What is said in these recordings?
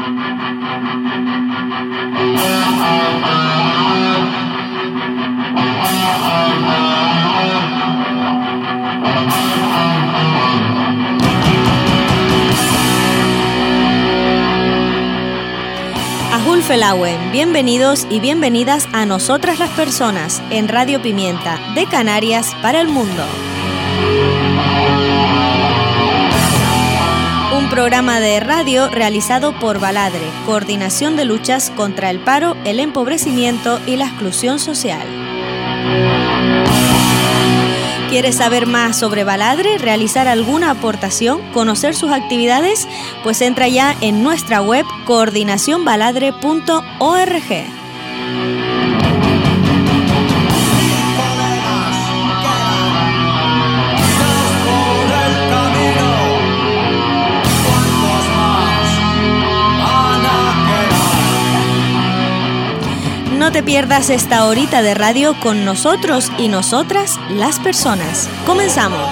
Felauen, bienvenidos y bienvenidas a Nosotras las Personas en Radio Pimienta de Canarias para el mundo. Un programa de radio realizado por Baladre, Coordinación de Luchas contra el Paro, el Empobrecimiento y la Exclusión Social. ¿Quieres saber más sobre Baladre, realizar alguna aportación, conocer sus actividades? Pues entra ya en nuestra web coordinacionbaladre.org. No te pierdas esta horita de radio con nosotros y nosotras, las personas. ¡Comenzamos!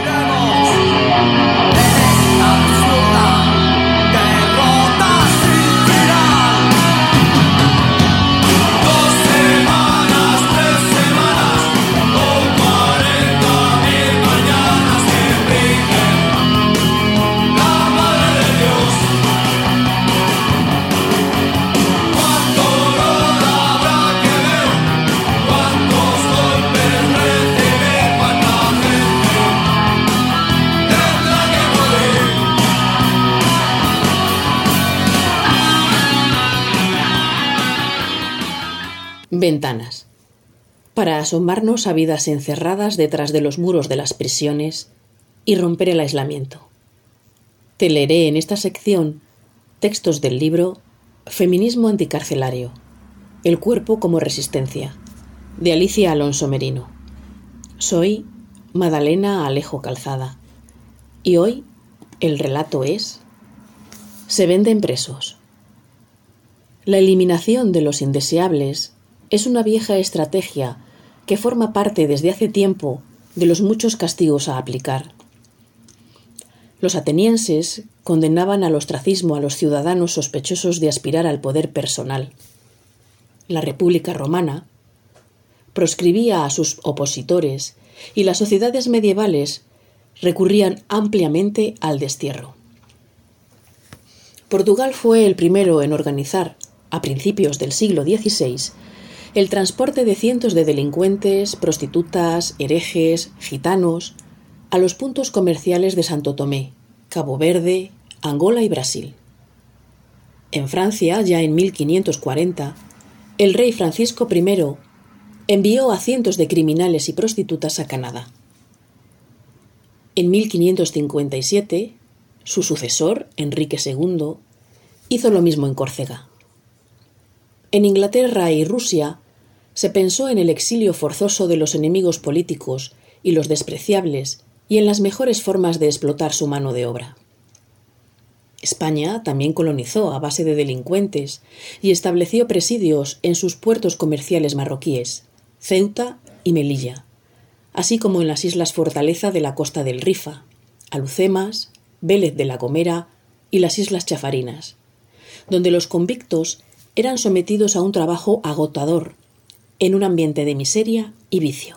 Ventanas. Para asomarnos a vidas encerradas detrás de los muros de las prisiones y romper el aislamiento. Te leeré en esta sección textos del libro Feminismo anticarcelario. El cuerpo como resistencia, de Alicia Alonso Merino. Soy Madalena Alejo Calzada y hoy el relato es Se venden presos. La eliminación de los indeseables es una vieja estrategia que forma parte desde hace tiempo de los muchos castigos a aplicar. Los atenienses condenaban al ostracismo a los ciudadanos sospechosos de aspirar al poder personal. La República Romana proscribía a sus opositores y las sociedades medievales recurrían ampliamente al destierro. Portugal fue el primero en organizar, a principios del siglo XVI, el transporte de cientos de delincuentes, prostitutas, herejes, gitanos, a los puntos comerciales de Santo Tomé, Cabo Verde, Angola y Brasil. En Francia, ya en 1540, el rey Francisco I envió a cientos de criminales y prostitutas a Canadá. En 1557, su sucesor, Enrique II, hizo lo mismo en Córcega. En Inglaterra y Rusia se pensó en el exilio forzoso de los enemigos políticos y los despreciables y en las mejores formas de explotar su mano de obra. España también colonizó a base de delincuentes y estableció presidios en sus puertos comerciales marroquíes, Ceuta y Melilla, así como en las islas Fortaleza de la costa del Rifa, Alhucemas, Vélez de la Gomera y las islas Chafarinas, donde los convictos eran sometidos a un trabajo agotador en un ambiente de miseria y vicio.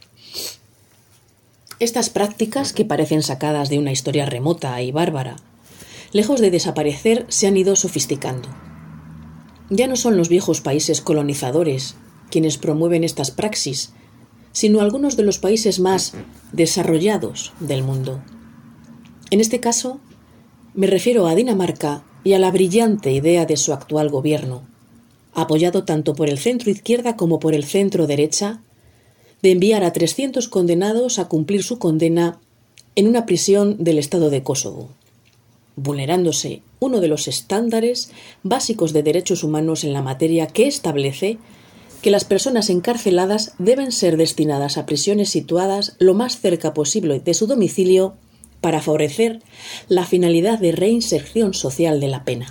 Estas prácticas, que parecen sacadas de una historia remota y bárbara, lejos de desaparecer, se han ido sofisticando. Ya no son los viejos países colonizadores quienes promueven estas praxis, sino algunos de los países más desarrollados del mundo. En este caso, me refiero a Dinamarca y a la brillante idea de su actual gobierno, apoyado tanto por el centro-izquierda como por el centro-derecha, de enviar a 300 condenados a cumplir su condena en una prisión del Estado de Kosovo, vulnerándose uno de los estándares básicos de derechos humanos en la materia, que establece que las personas encarceladas deben ser destinadas a prisiones situadas lo más cerca posible de su domicilio para favorecer la finalidad de reinserción social de la pena.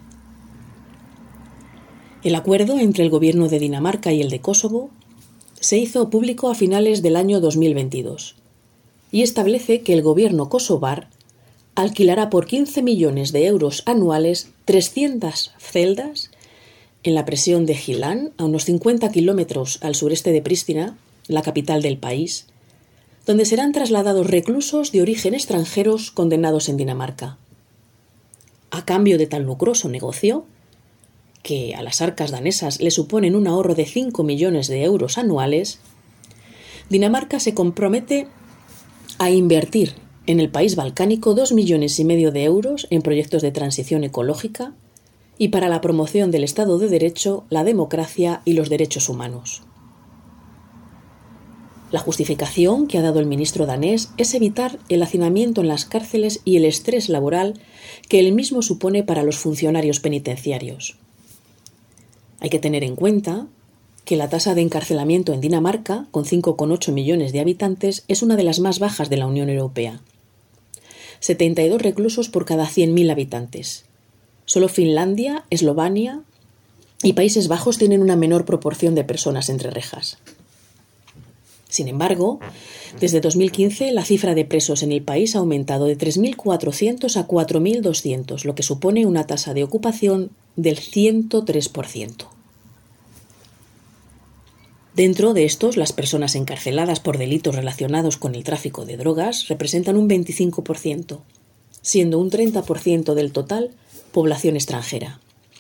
El acuerdo entre el gobierno de Dinamarca y el de Kosovo se hizo público a finales del año 2022 y establece que el gobierno kosovar alquilará por 15 millones de euros anuales 300 celdas en la prisión de Gilán, a unos 50 kilómetros al sureste de Pristina, la capital del país, donde serán trasladados reclusos de origen extranjeros condenados en Dinamarca. A cambio de tan lucroso negocio, que a las arcas danesas le suponen un ahorro de 5 millones de euros anuales, Dinamarca se compromete a invertir en el país balcánico 2,5 millones de euros en proyectos de transición ecológica y para la promoción del Estado de Derecho, la democracia y los derechos humanos. La justificación que ha dado el ministro danés es evitar el hacinamiento en las cárceles y el estrés laboral que el mismo supone para los funcionarios penitenciarios. Hay que tener en cuenta que la tasa de encarcelamiento en Dinamarca, con 5,8 millones de habitantes, es una de las más bajas de la Unión Europea. 72 reclusos por cada 100.000 habitantes. Solo Finlandia, Eslovenia y Países Bajos tienen una menor proporción de personas entre rejas. Sin embargo, desde 2015 la cifra de presos en el país ha aumentado de 3.400 a 4.200, lo que supone una tasa de ocupación del 103%. Dentro de estos, las personas encarceladas por delitos relacionados con el tráfico de drogas representan un 25%, siendo un 30% del total población extranjera.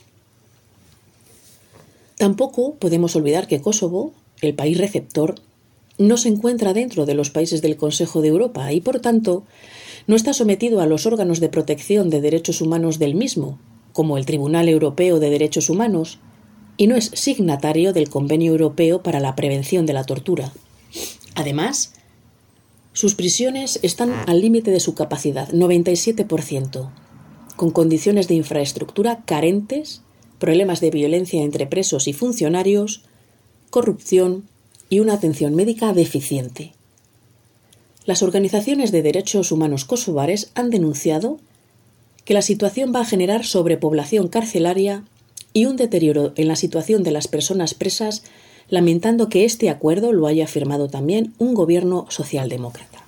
Tampoco podemos olvidar que Kosovo, el país receptor, no se encuentra dentro de los países del Consejo de Europa y, por tanto, no está sometido a los órganos de protección de derechos humanos del mismo, como el Tribunal Europeo de Derechos Humanos, y no es signatario del Convenio Europeo para la Prevención de la Tortura. Además, sus prisiones están al límite de su capacidad, 97%, con condiciones de infraestructura carentes, problemas de violencia entre presos y funcionarios, corrupción y una atención médica deficiente. Las organizaciones de derechos humanos kosovares han denunciado que la situación va a generar sobrepoblación carcelaria y un deterioro en la situación de las personas presas, lamentando que este acuerdo lo haya firmado también un gobierno socialdemócrata.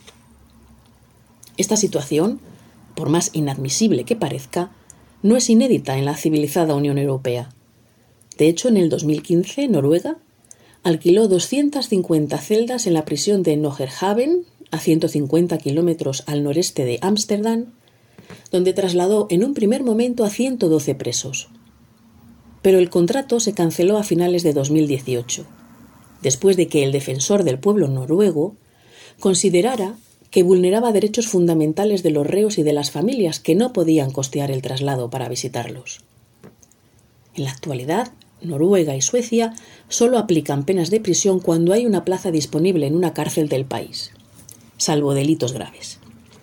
Esta situación, por más inadmisible que parezca, no es inédita en la civilizada Unión Europea. De hecho, en el 2015, Noruega alquiló 250 celdas en la prisión de Nöjerhaven, a 150 kilómetros al noreste de Ámsterdam, donde trasladó en un primer momento a 112 presos. Pero el contrato se canceló a finales de 2018, después de que el defensor del pueblo noruego considerara que vulneraba derechos fundamentales de los reos y de las familias que no podían costear el traslado para visitarlos. En la actualidad, Noruega y Suecia solo aplican penas de prisión cuando hay una plaza disponible en una cárcel del país, salvo delitos graves.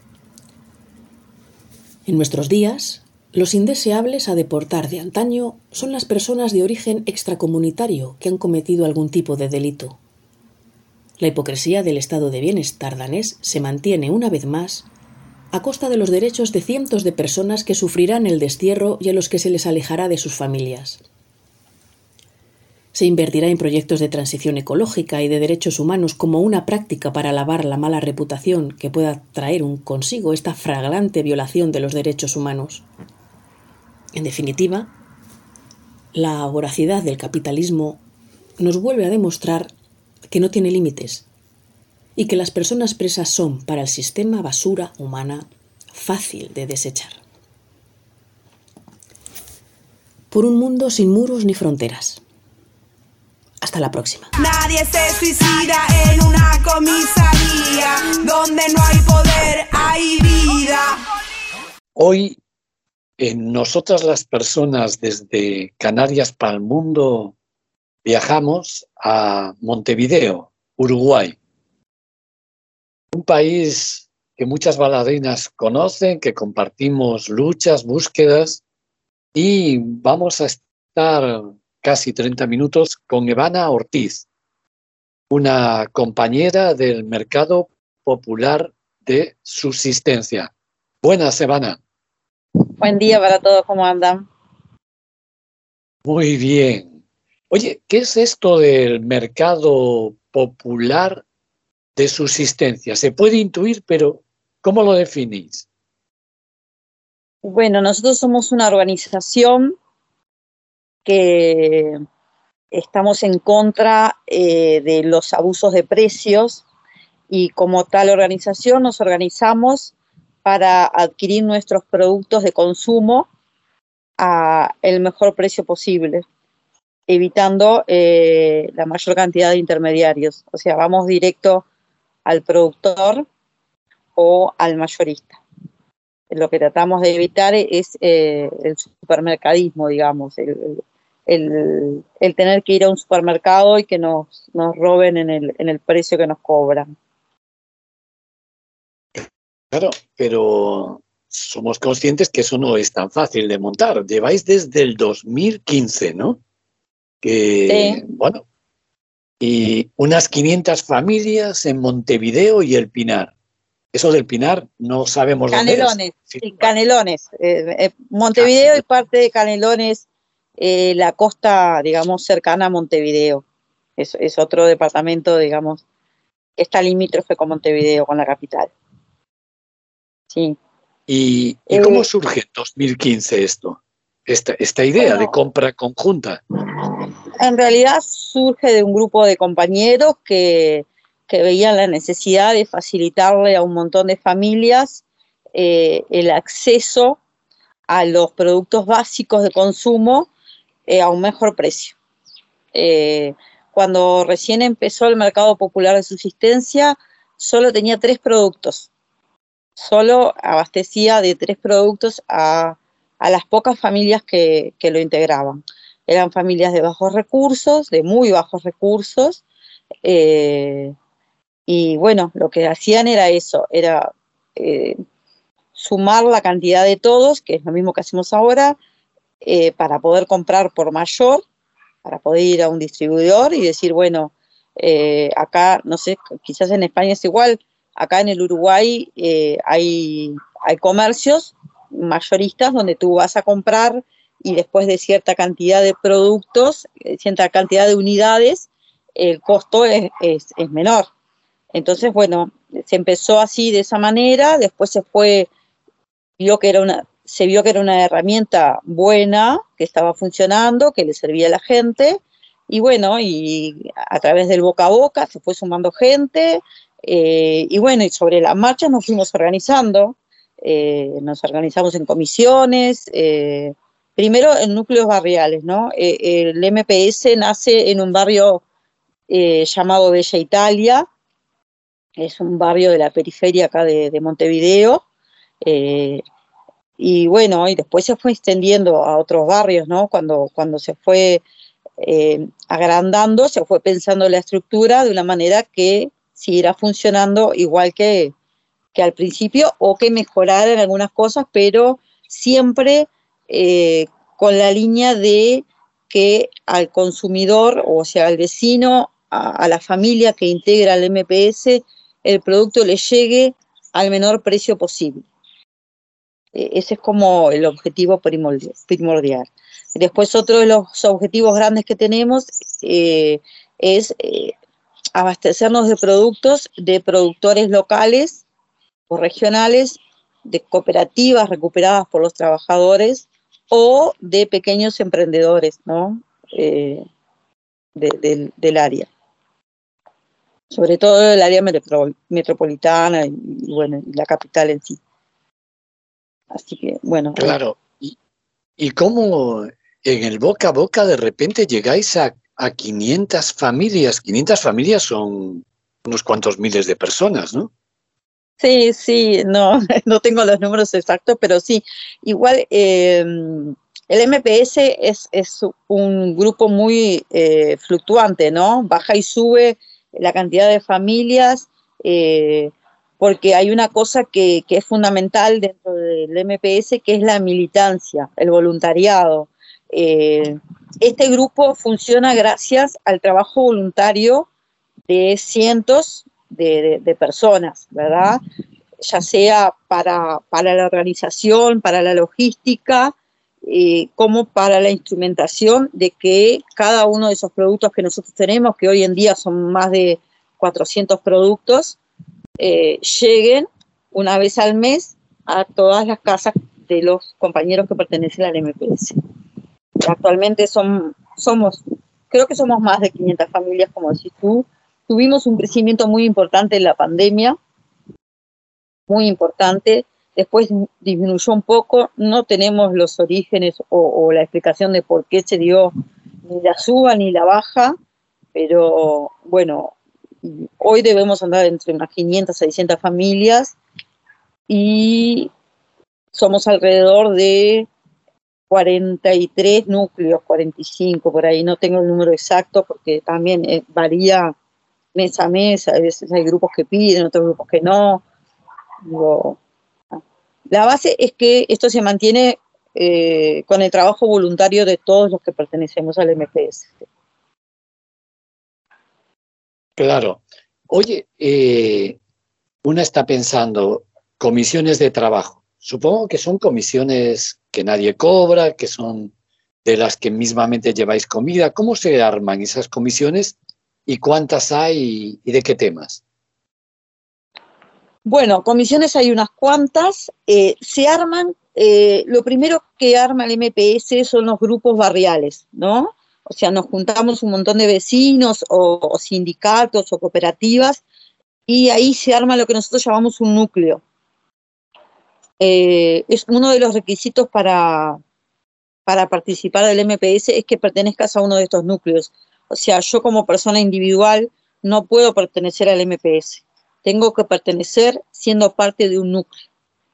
En nuestros días, los indeseables a deportar de antaño son las personas de origen extracomunitario que han cometido algún tipo de delito. La hipocresía del estado de bienestar danés se mantiene una vez más a costa de los derechos de cientos de personas que sufrirán el destierro y a los que se les alejará de sus familias. Se invertirá en proyectos de transición ecológica y de derechos humanos como una práctica para lavar la mala reputación que pueda traer consigo esta flagrante violación de los derechos humanos. En definitiva, la voracidad del capitalismo nos vuelve a demostrar que no tiene límites y que las personas presas son para el sistema basura humana fácil de desechar. Por un mundo sin muros ni fronteras. Hasta la próxima. Nadie se suicida en una comisaría donde no hay poder, hay vida. Hoy, nosotras las personas desde Canarias para el mundo viajamos a Montevideo, Uruguay. Un país que muchas bailarinas conocen, que compartimos luchas, búsquedas, y vamos a estar casi 30 minutos con Evana Ortiz, una compañera del mercado popular de subsistencia. Buenas, Evana. Buen día para todos, ¿cómo andan? Muy bien. Oye, ¿qué es esto del mercado popular de subsistencia? Se puede intuir, pero ¿cómo lo definís? Bueno, nosotros somos una organización que estamos en contra de los abusos de precios y como tal organización nos organizamos para adquirir nuestros productos de consumo a el mejor precio posible, evitando la mayor cantidad de intermediarios. O sea, vamos directo al productor o al mayorista. Lo que tratamos de evitar es el supermercadismo, digamos, el tener que ir a un supermercado y que nos roben en el precio que nos cobran. Claro, pero somos conscientes que eso no es tan fácil de montar. Lleváis desde el 2015, ¿no? Sí. Bueno, y unas 500 familias en Montevideo y El Pinar. Eso del Pinar no sabemos Canelones, dónde es. sí, Canelones. Montevideo y parte de Canelones, la costa, digamos, cercana a Montevideo. Es otro departamento, digamos, que está limítrofe con Montevideo, con la capital. Sí. ¿Y cómo surge en 2015 esto? Esta idea de compra conjunta. En realidad surge de un grupo de compañeros que veían la necesidad de facilitarle a un montón de familias el acceso a los productos básicos de consumo a un mejor precio. Cuando recién empezó el mercado popular de subsistencia, solo tenía 3 productos. Solo abastecía de 3 productos a las pocas familias que lo integraban. Eran familias de bajos recursos, de muy bajos recursos, y bueno, lo que hacían era eso, era sumar la cantidad de todos, que es lo mismo que hacemos ahora, para poder comprar por mayor, para poder ir a un distribuidor y decir, bueno, acá, no sé, quizás en España es igual, acá en el Uruguay hay comercios mayoristas donde tú vas a comprar y después de cierta cantidad de productos, cierta cantidad de unidades, el costo es menor. Entonces, bueno, se empezó así de esa manera, después se vio que era una herramienta buena, que estaba funcionando, que le servía a la gente, y bueno, y a través del boca a boca se fue sumando gente, y bueno, y sobre la marcha nos fuimos organizando, nos organizamos en comisiones, primero en núcleos barriales, ¿no? El MPS nace en un barrio llamado Bella Italia, es un barrio de la periferia acá de Montevideo, y bueno, y después se fue extendiendo a otros barrios, ¿no? Cuando se fue agrandando, se fue pensando la estructura de una manera que siguiera funcionando igual que al principio o que mejorara en algunas cosas, pero siempre con la línea de que al consumidor, o sea, al vecino, a la familia que integra el MPS, el producto le llegue al menor precio posible. Ese es como el objetivo primordial. Después otro de los objetivos grandes que tenemos es abastecernos de productos de productores locales o regionales, de cooperativas recuperadas por los trabajadores o de pequeños emprendedores, ¿no? Del área. Sobre todo del área metropolitana y bueno, y la capital en sí. Así que, bueno. Claro. ¿Y cómo en el boca a boca de repente llegáis a 500 familias? 500 familias son unos cuantos miles de personas, ¿no? Sí, no tengo los números exactos, pero sí. Igual, el MPS es un grupo muy fluctuante, ¿no? Baja y sube la cantidad de familias, porque hay una cosa que es fundamental dentro del MPS, que es la militancia, el voluntariado. Este grupo funciona gracias al trabajo voluntario de cientos de personas, ¿verdad? Ya sea para la organización, para la logística, como para la instrumentación de que cada uno de esos productos que nosotros tenemos, que hoy en día son más de 400 productos, lleguen una vez al mes a todas las casas de los compañeros que pertenecen al MPS. Actualmente creo que somos más de 500 familias, como decís tú. Tuvimos un crecimiento muy importante en la pandemia, muy importante. Después disminuyó un poco, no tenemos los orígenes o la explicación de por qué se dio ni la suba ni la baja, pero bueno, hoy debemos andar entre unas 500 a 600 familias y somos alrededor de 43 núcleos, 45 por ahí, no tengo el número exacto porque también varía mes a mes, a veces hay grupos que piden, otros grupos que no. La base es que esto se mantiene con el trabajo voluntario de todos los que pertenecemos al MPS. Claro. Oye, una está pensando, comisiones de trabajo. Supongo que son comisiones que nadie cobra, que son de las que mismamente lleváis comida. ¿Cómo se arman esas comisiones y cuántas hay y de qué temas? Bueno, comisiones hay unas cuantas. Se arman, lo primero que arma el MPS son los grupos barriales, ¿no? O sea, nos juntamos un montón de vecinos o sindicatos o cooperativas y ahí se arma lo que nosotros llamamos un núcleo. Es uno de los requisitos para participar del MPS es que pertenezcas a uno de estos núcleos. O sea, yo como persona individual no puedo pertenecer al MPS. Tengo que pertenecer siendo parte de un núcleo.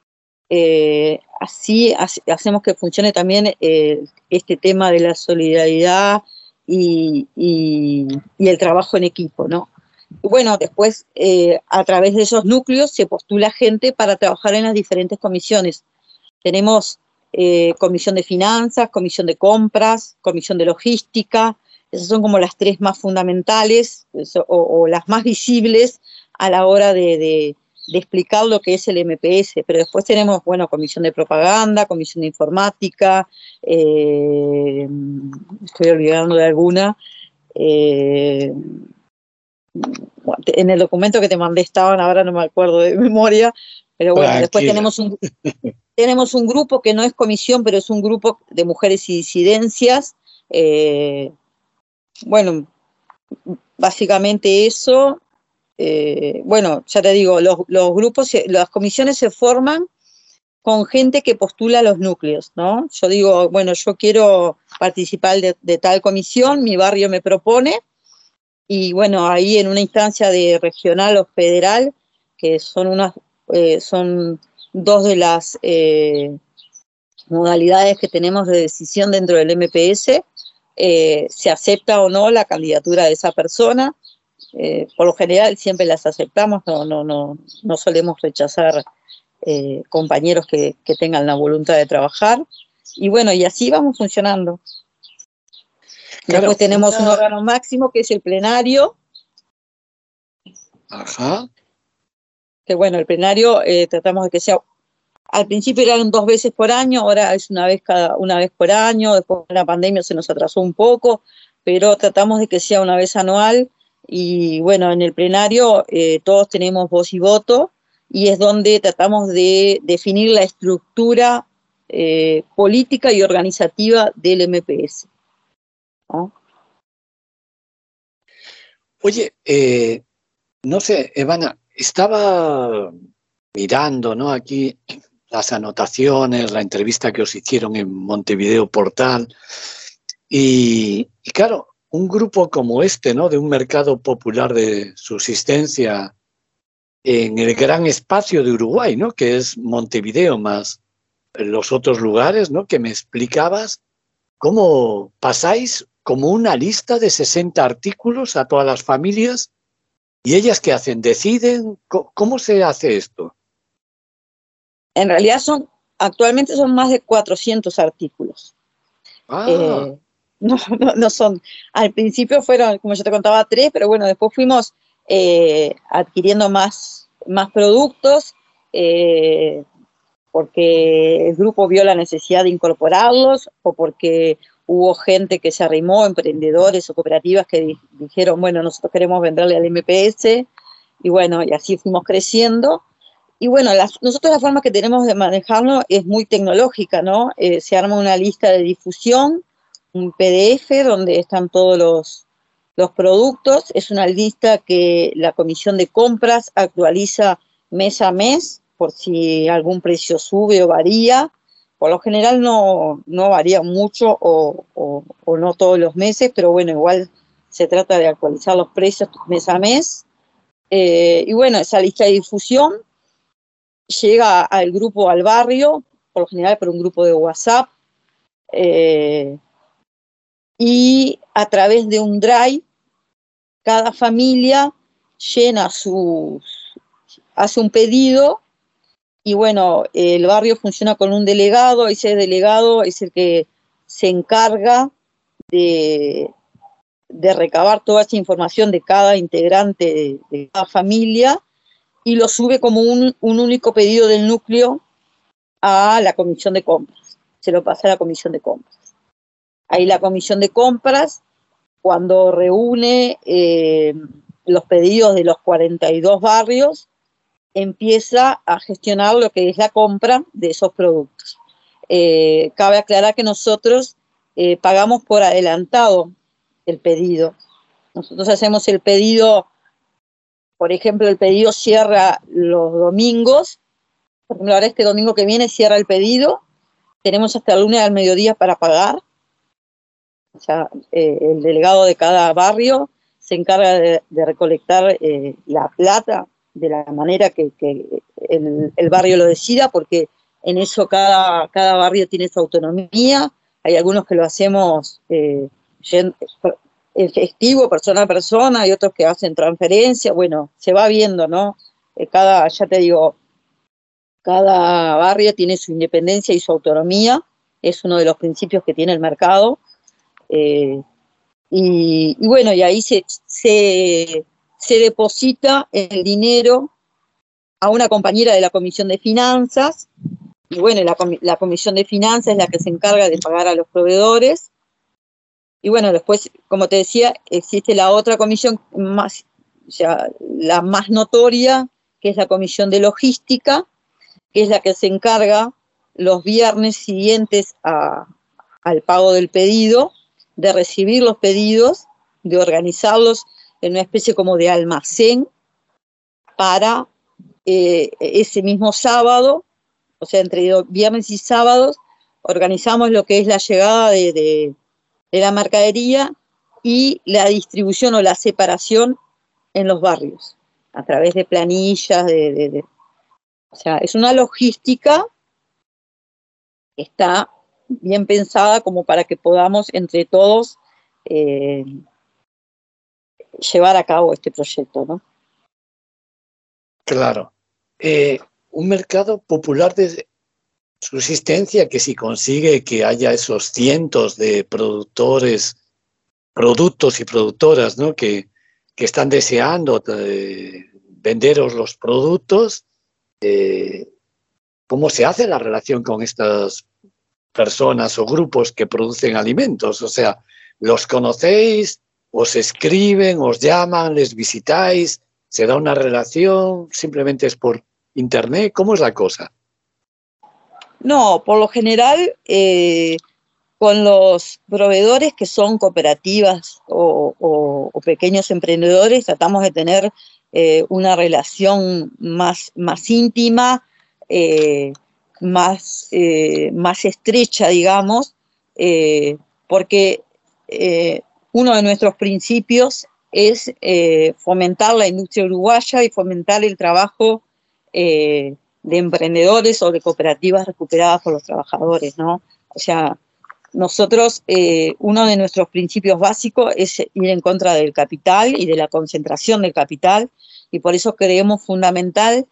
Así hacemos que funcione también este tema de la solidaridad y el trabajo en equipo, ¿no? Y bueno, después a través de esos núcleos se postula gente para trabajar en las diferentes comisiones. Tenemos comisión de finanzas, comisión de compras, comisión de logística. Esas son como las tres más fundamentales o las más visibles a la hora de explicar lo que es el MPS, pero después tenemos, bueno, comisión de propaganda, comisión de informática, estoy olvidando de alguna, en el documento que te mandé estaban, ahora no me acuerdo de memoria, pero bueno, después tenemos un grupo que no es comisión, pero es un grupo de mujeres y disidencias, bueno, básicamente eso. Bueno, ya te digo, los grupos, las comisiones se forman con gente que postula los núcleos, ¿no? Yo digo, bueno, yo quiero participar de tal comisión, mi barrio me propone, y bueno, ahí en una instancia de regional o federal, que son son dos de las modalidades que tenemos de decisión dentro del MPS, se acepta o no la candidatura de esa persona. Por lo general siempre las aceptamos, no solemos rechazar compañeros que tengan la voluntad de trabajar, y bueno, y así vamos funcionando. Claro, después tenemos un órgano máximo que es el plenario. Ajá. Que bueno, el plenario tratamos de que sea, al principio eran 2 veces por año, ahora es una vez por año, después de la pandemia se nos atrasó un poco, pero tratamos de que sea una vez anual. Y bueno, en el plenario todos tenemos voz y voto, y es donde tratamos de definir la estructura política y organizativa del MPS, ¿no? Oye, no sé, Evana, estaba mirando, ¿no?, aquí las anotaciones, la entrevista que os hicieron en Montevideo Portal, y claro, un grupo como este, ¿no?, de un mercado popular de subsistencia en el gran espacio de Uruguay, ¿no?, que es Montevideo más los otros lugares, ¿no?, que me explicabas, cómo pasáis como una lista de 60 artículos a todas las familias, y ellas ¿qué hacen? ¿Deciden? ¿Cómo se hace esto? En realidad actualmente son más de 400 artículos. No son, al principio fueron, como yo te contaba, 3, pero bueno, después fuimos adquiriendo más productos, porque el grupo vio la necesidad de incorporarlos, o porque hubo gente que se arrimó, emprendedores o cooperativas que dijeron, bueno, nosotros queremos venderle al MPS, y bueno, y así fuimos creciendo. Y bueno, nosotros la forma que tenemos de manejarlo es muy tecnológica, ¿no? Se arma una lista de difusión, un PDF donde están todos los productos. Es una lista que la comisión de compras actualiza mes a mes por si algún precio sube o varía. Por lo general no varía mucho o no todos los meses, pero bueno, igual se trata de actualizar los precios mes a mes. Y bueno, esa lista de difusión llega al grupo, al barrio, por lo general por un grupo de WhatsApp, y a través de un drive, cada familia hace un pedido, y bueno, el barrio funciona con un delegado. Ese delegado es el que se encarga de recabar toda esa información de cada integrante de cada familia, y lo sube como un único pedido del núcleo a la comisión de compras. Se lo pasa a la comisión de compras. Ahí la comisión de compras, cuando reúne los pedidos de los 42 barrios, empieza a gestionar lo que es la compra de esos productos. Cabe aclarar que nosotros pagamos por adelantado el pedido. Nosotros hacemos el pedido, por ejemplo, el pedido cierra los domingos. Por ejemplo, ahora este domingo que viene cierra el pedido. Tenemos hasta el lunes al mediodía para pagar. O sea, el delegado de cada barrio se encarga de recolectar la plata de la manera que el barrio lo decida, porque en eso cada barrio tiene su autonomía. Hay algunos que lo hacemos efectivo, persona a persona, y otros que hacen transferencia. Bueno, se va viendo, ¿no? Ya te digo, cada barrio tiene su independencia y su autonomía. Es uno de los principios que tiene el mercado. Y bueno, y ahí se deposita el dinero a una compañera de la Comisión de Finanzas. Y bueno, la Comisión de Finanzas es la que se encarga de pagar a los proveedores. Y bueno, después, como te decía, existe la otra comisión más, o sea, la más notoria, que es la comisión de logística, que es la que se encarga los viernes siguientes al pago del pedido, de recibir los pedidos, de organizarlos en una especie como de almacén para ese mismo sábado, o sea, entre viernes y sábados, organizamos lo que es la llegada de la mercadería y la distribución o la separación en los barrios, a través de planillas, o sea, es una logística que está bien pensada como para que podamos entre todos llevar a cabo este proyecto, ¿no? Claro. Un mercado popular de subsistencia que si consigue que haya esos cientos de productos y productoras, ¿no? que están deseando venderos los productos, ¿cómo se hace la relación con estas personas o grupos que producen alimentos? O sea, ¿los conocéis? ¿Os escriben? ¿Os llaman? ¿Les visitáis? ¿Se da una relación? ¿Simplemente es por internet? ¿Cómo es la cosa? No, por lo general, con los proveedores que son cooperativas o pequeños emprendedores, tratamos de tener una relación más íntima, más estrecha, digamos, porque uno de nuestros principios es fomentar la industria uruguaya y fomentar el trabajo de emprendedores o de cooperativas recuperadas por los trabajadores, ¿no? O sea, nosotros, uno de nuestros principios básicos es ir en contra del capital y de la concentración del capital, y por eso creemos fundamental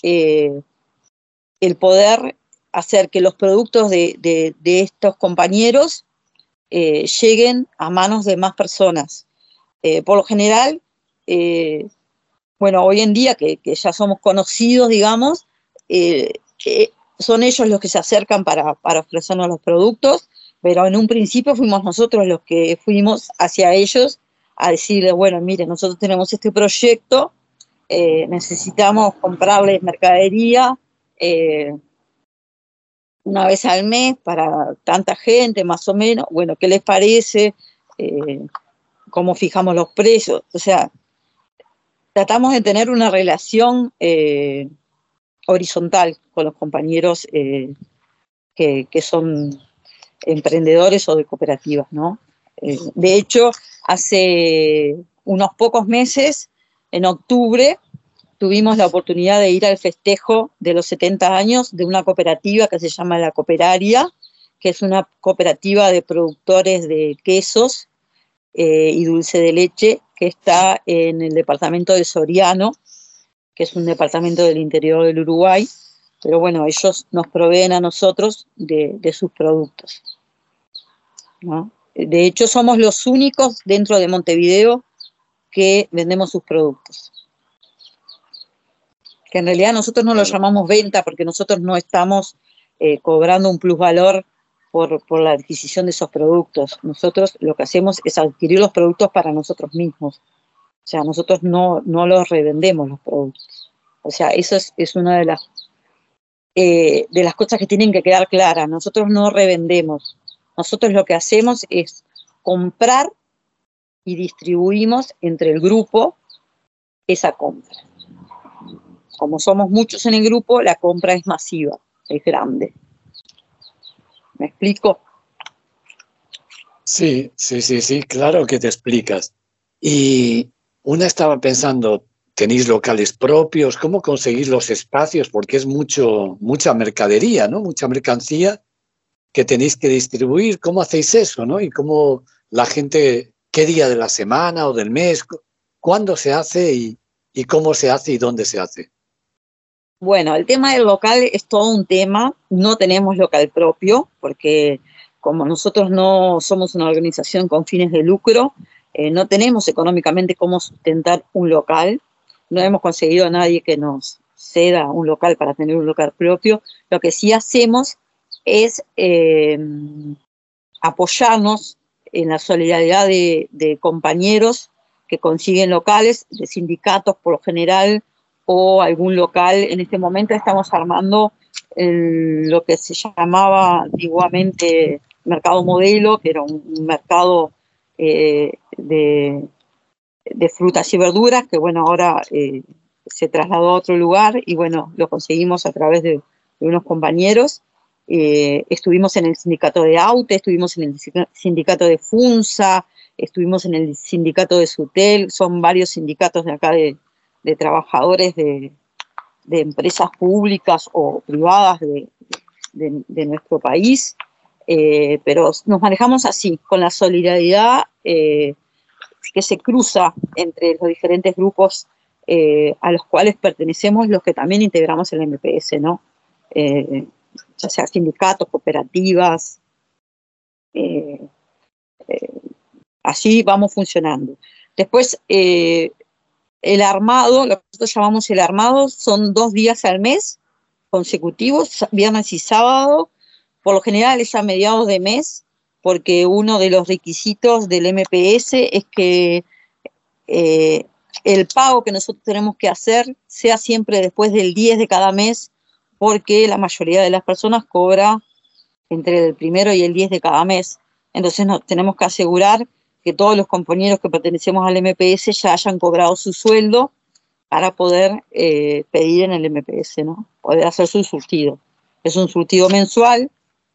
el poder hacer que los productos de estos compañeros lleguen a manos de más personas. Por lo general, bueno, hoy en día que ya somos conocidos, digamos, son ellos los que se acercan para ofrecernos los productos, pero en un principio fuimos nosotros los que fuimos hacia ellos a decirles, bueno, miren, nosotros tenemos este proyecto, necesitamos comprarles mercadería una vez al mes para tanta gente, más o menos. Bueno, ¿qué les parece? ¿Cómo fijamos los precios? O sea, tratamos de tener una relación horizontal con los compañeros que son emprendedores o de cooperativas, ¿no? De hecho, hace unos pocos meses, en octubre, tuvimos la oportunidad de ir al festejo de los 70 años de una cooperativa que se llama La Cooperaria, que es una cooperativa de productores de quesos y dulce de leche, que está en el departamento de Soriano, que es un departamento del interior del Uruguay, pero bueno, ellos nos proveen a nosotros de sus productos, ¿no? De hecho, somos los únicos dentro de Montevideo que vendemos sus productos. Que en realidad nosotros no lo llamamos venta porque nosotros no estamos cobrando un plusvalor por la adquisición de esos productos. Nosotros lo que hacemos es adquirir los productos para nosotros mismos. O sea, nosotros no los revendemos los productos. O sea, eso es una de las cosas que tienen que quedar claras. Nosotros no revendemos. Nosotros lo que hacemos es comprar y distribuimos entre el grupo esa compra. Como somos muchos en el grupo, la compra es masiva, es grande. ¿Me explico? Sí, claro que te explicas. Y una estaba pensando, ¿tenéis locales propios? ¿Cómo conseguir los espacios? Porque es mucha mercadería, ¿no? Mucha mercancía que tenéis que distribuir. ¿Cómo hacéis eso, no? Y cómo la gente, qué día de la semana o del mes, cuándo se hace y cómo se hace y dónde se hace. Bueno, el tema del local es todo un tema. No tenemos local propio porque como nosotros no somos una organización con fines de lucro, no tenemos económicamente cómo sustentar un local. No hemos conseguido a nadie que nos ceda un local para tener un local propio. Lo que sí hacemos es apoyarnos en la solidaridad de compañeros que consiguen locales, de sindicatos por lo general, o algún local. En este momento estamos armando lo que se llamaba antiguamente mercado modelo, que era un mercado de frutas y verduras, que bueno, ahora se trasladó a otro lugar y bueno, lo conseguimos a través de unos compañeros. Estuvimos en el sindicato de AUTE, estuvimos en el sindicato de FUNSA, estuvimos en el sindicato de SUTEL, son varios sindicatos de acá de trabajadores de empresas públicas o privadas de nuestro país, pero nos manejamos así, con la solidaridad que se cruza entre los diferentes grupos a los cuales pertenecemos, los que también integramos el MPS, ¿no? Ya sea sindicatos, cooperativas, así vamos funcionando. Después, el armado, lo que nosotros llamamos el armado, son 2 días al mes consecutivos, viernes y sábado. Por lo general es a mediados de mes, porque uno de los requisitos del MPS es que el pago que nosotros tenemos que hacer sea siempre después del 10 de cada mes, porque la mayoría de las personas cobra entre el 1 y el 10 de cada mes. Entonces nos tenemos que asegurar que todos los compañeros que pertenecemos al MPS ya hayan cobrado su sueldo para poder pedir en el MPS, ¿no? Poder hacer su surtido. Es un surtido mensual,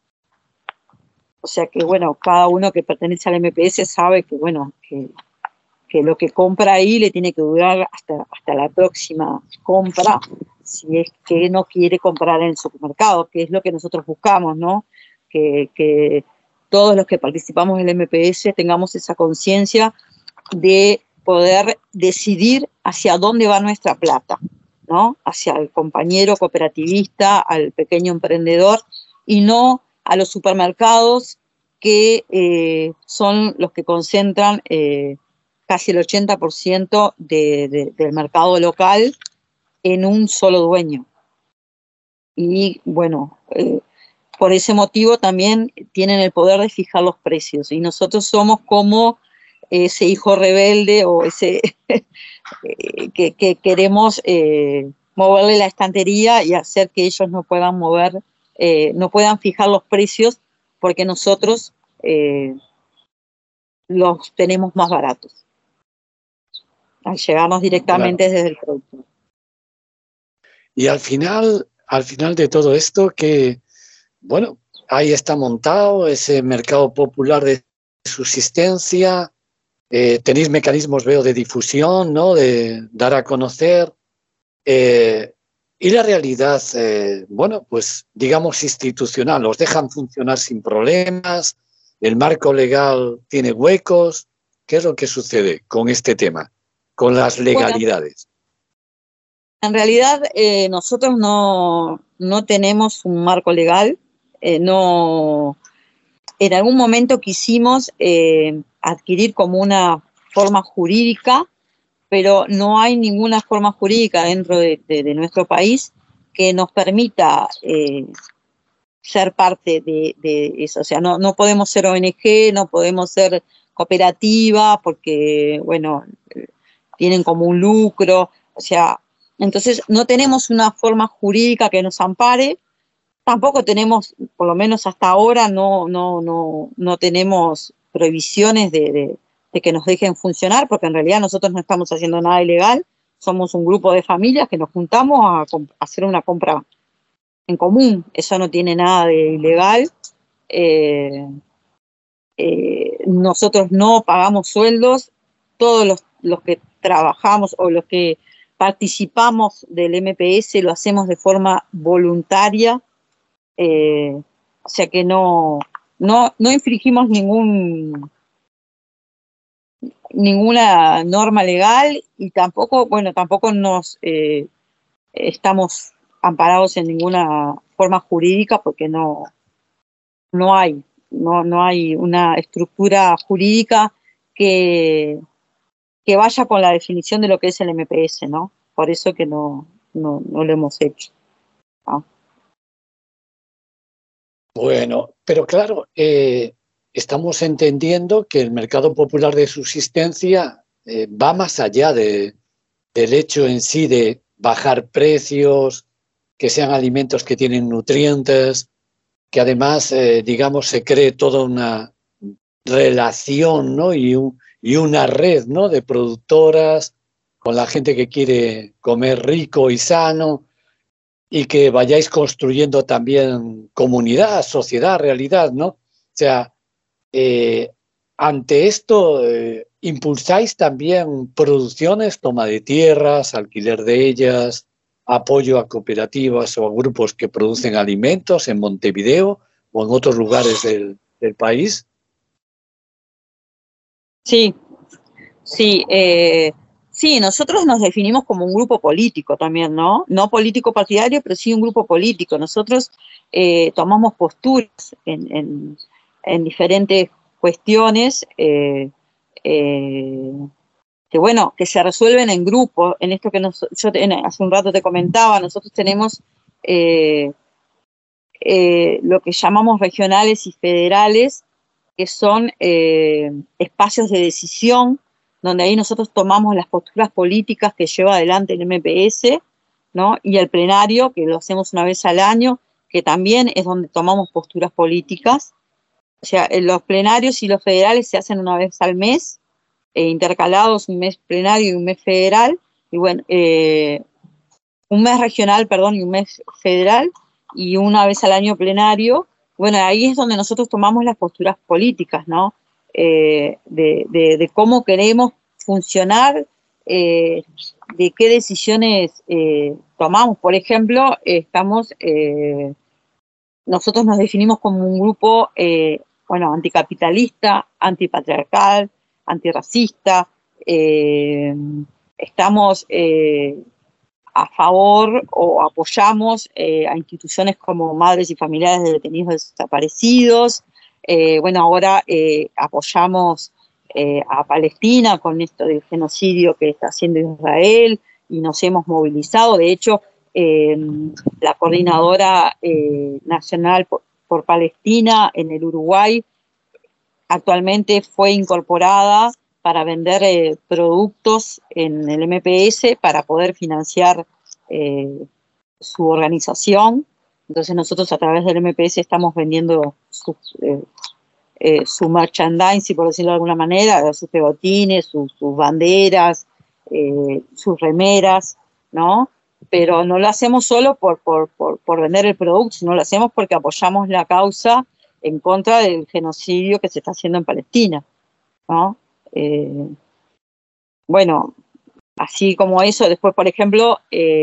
o sea que, bueno, cada uno que pertenece al MPS sabe que, bueno, que lo que compra ahí le tiene que durar hasta la próxima compra, si es que no quiere comprar en el supermercado, que es lo que nosotros buscamos, ¿no? Que todos los que participamos del MPS tengamos esa conciencia de poder decidir hacia dónde va nuestra plata, ¿no? Hacia el compañero cooperativista, al pequeño emprendedor, y no a los supermercados que son los que concentran casi el 80% del mercado local en un solo dueño. Y bueno, por ese motivo también tienen el poder de fijar los precios, y nosotros somos como ese hijo rebelde o ese que queremos moverle la estantería y hacer que ellos no puedan mover, no puedan fijar los precios porque nosotros los tenemos más baratos al llegarnos directamente Claro. desde el productor. Y al final de todo esto, que, bueno, ahí está montado ese mercado popular de subsistencia, tenéis mecanismos, veo, de difusión, ¿no? De dar a conocer. Y la realidad, bueno, pues digamos institucional, os dejan funcionar sin problemas, el marco legal tiene huecos. ¿Qué es lo que sucede con este tema, con las legalidades? En realidad nosotros no tenemos un marco legal, no. En algún momento quisimos adquirir como una forma jurídica, pero no hay ninguna forma jurídica dentro de nuestro país que nos permita ser parte de eso. O sea, no podemos ser ONG, no podemos ser cooperativa, porque, bueno, tienen como un lucro. O sea, entonces no tenemos una forma jurídica que nos ampare. Tampoco tenemos, por lo menos hasta ahora, no tenemos prohibiciones de que nos dejen funcionar, porque en realidad nosotros no estamos haciendo nada ilegal, somos un grupo de familias que nos juntamos a hacer una compra en común, eso no tiene nada de ilegal. Nosotros no pagamos sueldos, todos los que trabajamos o los que participamos del MPS lo hacemos de forma voluntaria. O sea que no infringimos ninguna norma legal y tampoco nos estamos amparados en ninguna forma jurídica porque no hay una estructura jurídica que vaya con la definición de lo que es el MPS, ¿no? Por eso que no lo hemos hecho. ¿No? Bueno, pero claro, estamos entendiendo que el mercado popular de subsistencia va más allá del hecho en sí de bajar precios, que sean alimentos que tienen nutrientes, que además, digamos, se cree toda una relación, ¿no? y una red, ¿no? de productoras con la gente que quiere comer rico y sano, y que vayáis construyendo también comunidad, sociedad, realidad, ¿no? O sea, ante esto, impulsáis también producciones, toma de tierras, alquiler de ellas, apoyo a cooperativas o a grupos que producen alimentos en Montevideo o en otros lugares del país. Sí. Sí, nosotros nos definimos como un grupo político también, ¿no? No político partidario, pero sí un grupo político. Nosotros tomamos posturas en diferentes cuestiones que se resuelven en grupo. En esto que hace un rato te comentaba, nosotros tenemos lo que llamamos regionales y federales, que son espacios de decisión, donde ahí nosotros tomamos las posturas políticas que lleva adelante el MPS, ¿no? Y el plenario, que lo hacemos una vez al año, que también es donde tomamos posturas políticas. O sea, los plenarios y los federales se hacen una vez al mes, intercalados, un mes plenario y un mes federal, y bueno, un mes regional, perdón, y un mes federal, y una vez al año plenario. Bueno, ahí es donde nosotros tomamos las posturas políticas, ¿no? De cómo queremos funcionar, de qué decisiones tomamos. Por ejemplo, nosotros nos definimos como un grupo, anticapitalista, antipatriarcal, antirracista. Estamos a favor o apoyamos a instituciones como Madres y Familiares de Detenidos Desaparecidos. Ahora apoyamos a Palestina con esto del genocidio que está haciendo Israel y nos hemos movilizado. De hecho, la Coordinadora Nacional por Palestina en el Uruguay actualmente fue incorporada para vender productos en el MPS para poder financiar su organización. Entonces nosotros a través del MPS estamos vendiendo su merchandising, por decirlo de alguna manera, sus pegotines, sus banderas, sus remeras, ¿no? Pero no lo hacemos solo por vender el producto, sino lo hacemos porque apoyamos la causa en contra del genocidio que se está haciendo en Palestina, ¿no? Bueno, así como eso, después, por ejemplo,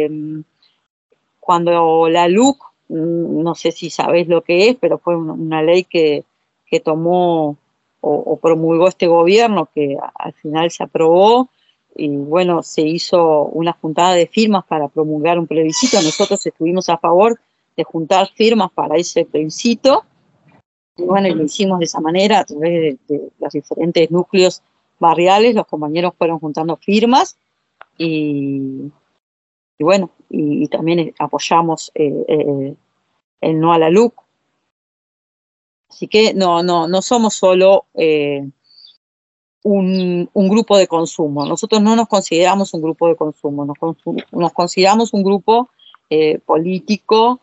cuando la LUC, no sé si sabés lo que es, pero fue una ley que tomó o promulgó este gobierno, que al final se aprobó, y bueno, se hizo una juntada de firmas para promulgar un plebiscito. Nosotros estuvimos a favor de juntar firmas para ese plebiscito, y bueno, y lo hicimos de esa manera, a través de los diferentes núcleos barriales. Los compañeros fueron juntando firmas, y bueno, y también apoyamos el no a la LUC. Así que no somos solo un grupo de consumo. Nosotros no nos consideramos un grupo de consumo, nos consideramos un grupo político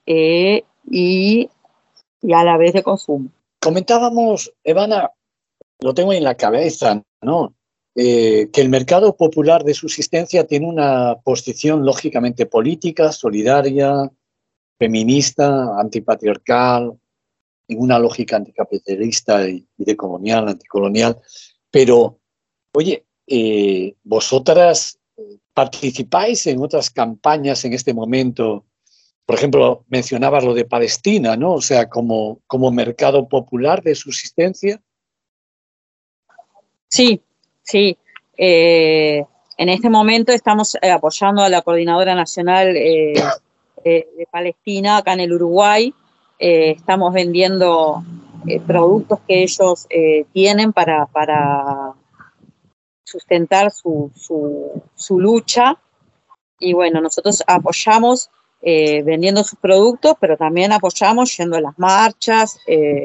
y a la vez de consumo. Comentábamos, Evana, lo tengo en la cabeza, ¿no? Que el mercado popular de subsistencia tiene una posición lógicamente política, solidaria, feminista, antipatriarcal, en una lógica anticapitalista y decolonial, anticolonial. Pero, oye, vosotras participáis en otras campañas en este momento. Por ejemplo, mencionabas lo de Palestina, ¿no? O sea, como mercado popular de subsistencia. Sí. En este momento estamos apoyando a la Coordinadora Nacional de Palestina acá en el Uruguay. Estamos vendiendo productos que ellos tienen para sustentar su lucha. Y bueno, nosotros apoyamos vendiendo sus productos, pero también apoyamos yendo a las marchas,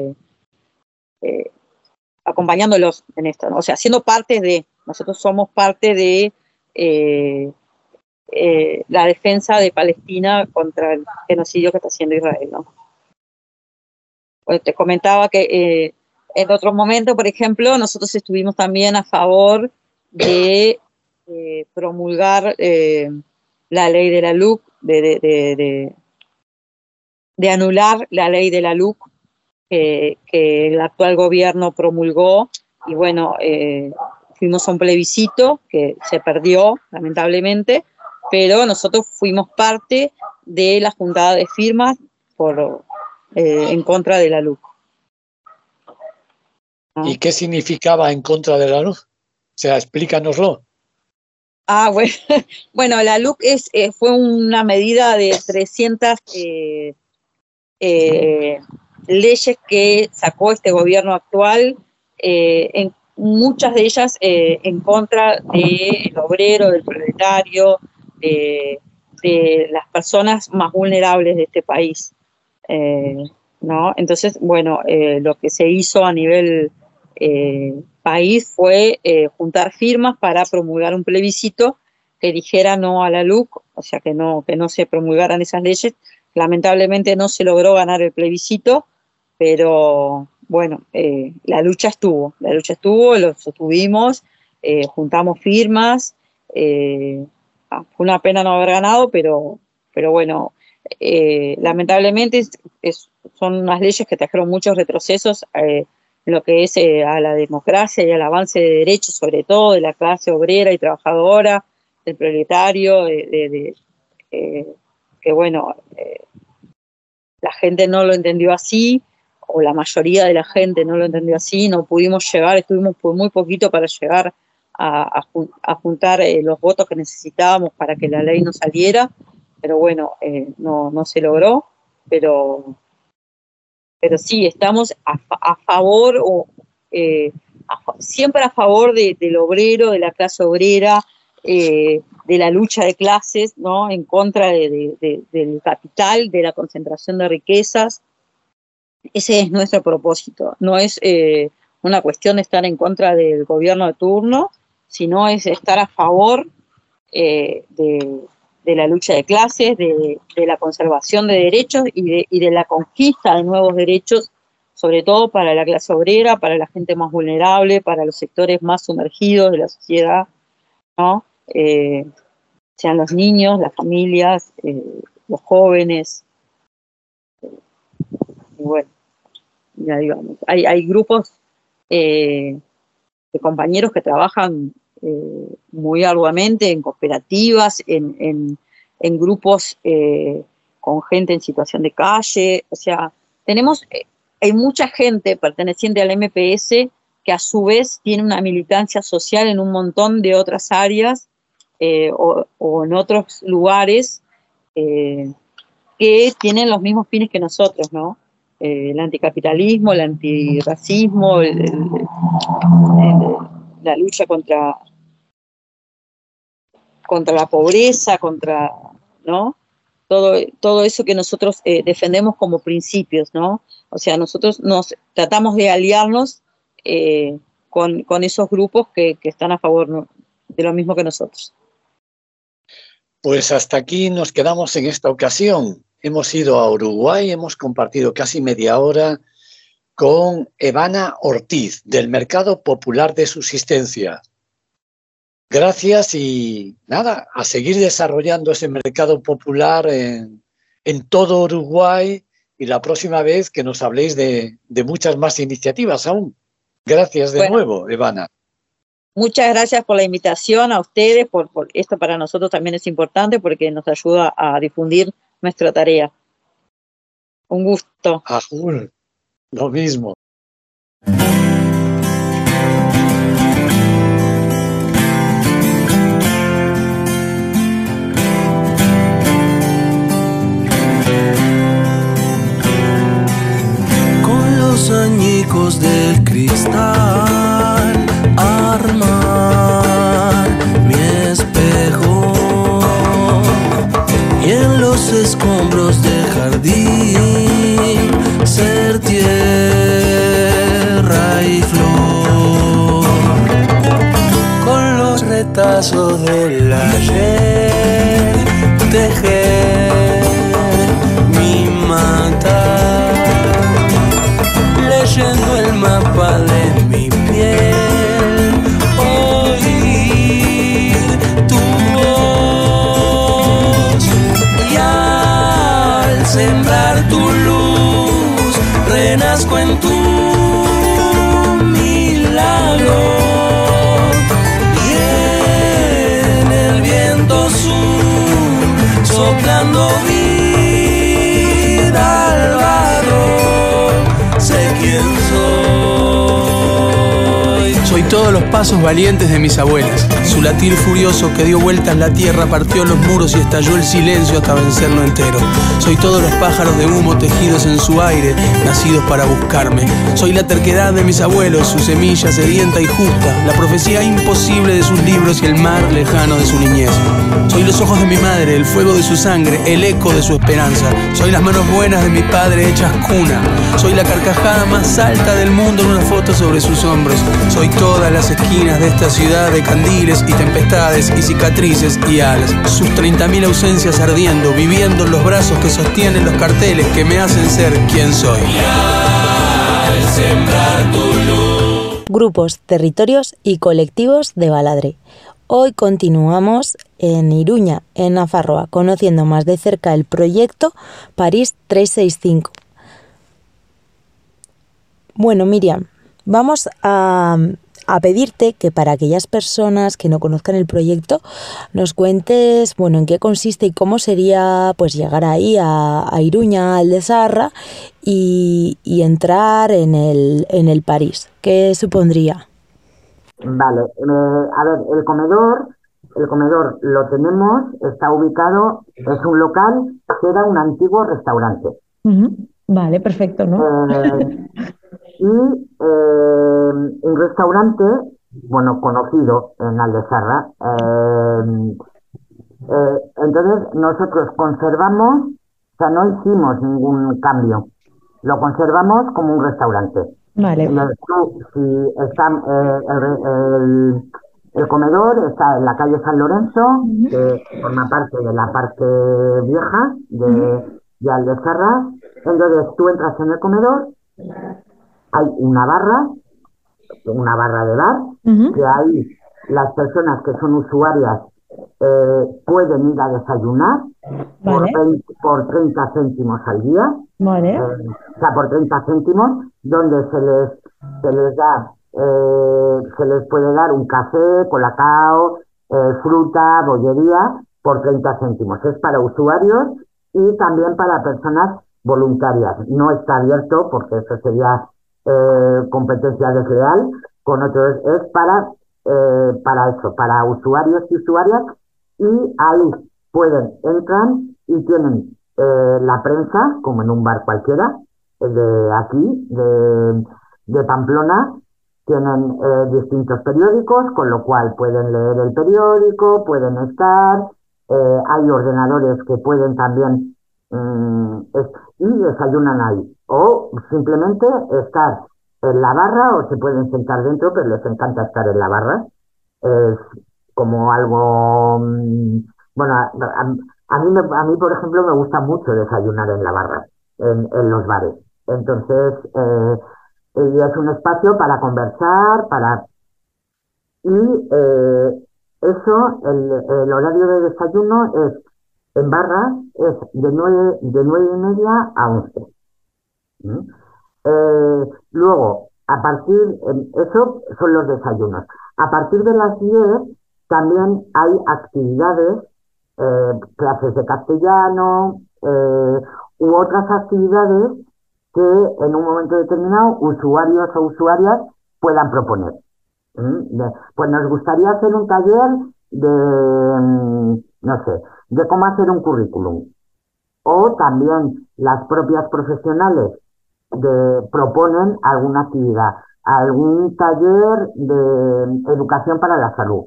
acompañándolos en esto, ¿no? O sea, siendo parte de, nosotros somos parte de la defensa de Palestina contra el genocidio que está haciendo Israel, ¿no? Pues te comentaba que en otro momento, por ejemplo, nosotros estuvimos también a favor de promulgar la ley de la LUC, de anular la ley de la LUC que el actual gobierno promulgó, y bueno, fuimos a un plebiscito que se perdió, lamentablemente, pero nosotros fuimos parte de la juntada de firmas en contra de la LUC. ¿No? ¿Y qué significaba en contra de la LUC? O sea, explícanoslo. Bueno, la LUC fue una medida de 300 leyes que sacó este gobierno actual, en muchas de ellas en contra del obrero, del proletario, de las personas más vulnerables de este país, ¿no? Entonces, bueno, lo que se hizo a nivel país fue juntar firmas para promulgar un plebiscito que dijera no a la LUC, o sea, que no se promulgaran esas leyes. Lamentablemente no se logró ganar el plebiscito, pero bueno, la lucha estuvo, lo sostuvimos, juntamos firmas, fue una pena no haber ganado, pero bueno, lamentablemente son unas leyes que trajeron muchos retrocesos en lo que es a la democracia y al avance de derechos, sobre todo de la clase obrera y trabajadora, del proletario, que bueno, la gente no lo entendió así, o la mayoría de la gente no lo entendió así. No pudimos llegar, estuvimos por muy poquito para llegar a juntar los votos que necesitábamos para que la ley no saliera, pero bueno, no se logró, pero sí, estamos a favor, siempre a favor del obrero, de la clase obrera, de la lucha de clases, ¿no? En contra del capital, de la concentración de riquezas. Ese es nuestro propósito. No es una cuestión de estar en contra del gobierno de turno, sino es estar a favor de la lucha de clases, de la conservación de derechos y de la conquista de nuevos derechos, sobre todo para la clase obrera, para la gente más vulnerable, para los sectores más sumergidos de la sociedad, ¿no? Sean los niños, las familias, los jóvenes. Y bueno, ya digamos, hay grupos de compañeros que trabajan muy arduamente en cooperativas, en grupos con gente en situación de calle. O sea, hay mucha gente perteneciente al MPS que a su vez tiene una militancia social en un montón de otras áreas o en otros lugares que tienen los mismos fines que nosotros, ¿no? El anticapitalismo, el antirracismo, la lucha contra la pobreza, ¿no? Todo eso que nosotros defendemos como principios, ¿no? O sea, nosotros nos tratamos de aliarnos con esos grupos que están a favor, ¿no?, de lo mismo que nosotros. Pues hasta aquí nos quedamos en esta ocasión. Hemos ido a Uruguay, hemos compartido casi media hora con Evana Ortiz, del Mercado Popular de Subsistencia. Gracias y nada, a seguir desarrollando ese mercado popular en todo Uruguay y la próxima vez que nos habléis de muchas más iniciativas aún. Gracias de nuevo, Evana. Muchas gracias por la invitación a ustedes, por esto para nosotros también es importante porque nos ayuda a difundir nuestra tarea. Un gusto. Ajul, lo mismo. Con los añicos del cristal armar mi espejo y en los escombros del jardín ser tierra y flor. Con los retazos del ayer tejer mi mata, leyendo el mapa de mi piel, oír tu voz y al sembrar tu luz renazco en tu milagro y en el viento sur soplando vida al barro sé quién soy. Soy todos los pasos valientes de mis abuelas. Su latir furioso que dio vueltas la tierra, partió los muros y estalló el silencio hasta vencerlo entero. Soy todos los pájaros de humo tejidos en su aire, nacidos para buscarme. Soy la terquedad de mis abuelos, su semilla sedienta y justa, la profecía imposible de sus libros y el mar lejano de su niñez. Soy los ojos de mi madre, el fuego de su sangre, el eco de su esperanza. Soy las manos buenas de mi padre hechas cuna. Soy la carcajada más alta del mundo en una foto sobre sus hombros. Soy todas las esquinas de esta ciudad de candiles y tempestades y cicatrices y alas. Sus 30.000 ausencias ardiendo, viviendo en los brazos que sostienen los carteles que me hacen ser quien soy. Y al sembrar tu luz. Grupos, territorios y colectivos de Baladre. Hoy continuamos en Iruña, en Nafarroa, conociendo más de cerca el proyecto París 365. Bueno, Miriam, vamos a pedirte que para aquellas personas que no conozcan el proyecto nos cuentes, bueno, en qué consiste y cómo sería pues llegar ahí a Iruña, al de Zaharra y entrar en el París. ¿Qué supondría? Vale, a ver, el comedor lo tenemos, está ubicado, es un local que era un antiguo restaurante. Uh-huh. Vale, perfecto, ¿no? Un restaurante, bueno, conocido en Aldezarra. Entonces nosotros conservamos, o sea, no hicimos ningún cambio, lo conservamos como un restaurante. Vale. Si está, el comedor está en la calle San Lorenzo, que forma parte de la parte vieja de Aldecerras. Entonces tú entras en el comedor, hay una barra de bar, que ahí las personas que son usuarias pueden ir a desayunar Vale. por 30 céntimos al día, Vale. o sea, por 30 céntimos, donde se les puede dar un café, colacao, fruta, bollería, por 30 céntimos. Es para usuarios y también para personas voluntarias. No está abierto porque eso sería competencia desleal con otros. Es para eso, para usuarios y usuarias, y ahí entran y tienen la prensa, como en un bar cualquiera, de aquí, de Pamplona. Tienen distintos periódicos, con lo cual pueden leer el periódico, pueden estar, hay ordenadores que pueden también, y desayunan ahí. O simplemente estar en la barra, o se pueden sentar dentro, pero les encanta estar en la barra. Es como algo, bueno, a mí, por ejemplo, me gusta mucho desayunar en la barra, en los bares. Entonces, y es un espacio para conversar, y el horario de desayuno en barra es de 9:30 a 11. ¿Mm? Luego, eso son los desayunos. A partir de las 10 también hay actividades, clases de castellano, u otras actividades que en un momento determinado usuarios o usuarias puedan proponer. Pues nos gustaría hacer un taller no sé, de cómo hacer un currículum. O también las propias profesionales proponen alguna actividad, algún taller de educación para la salud.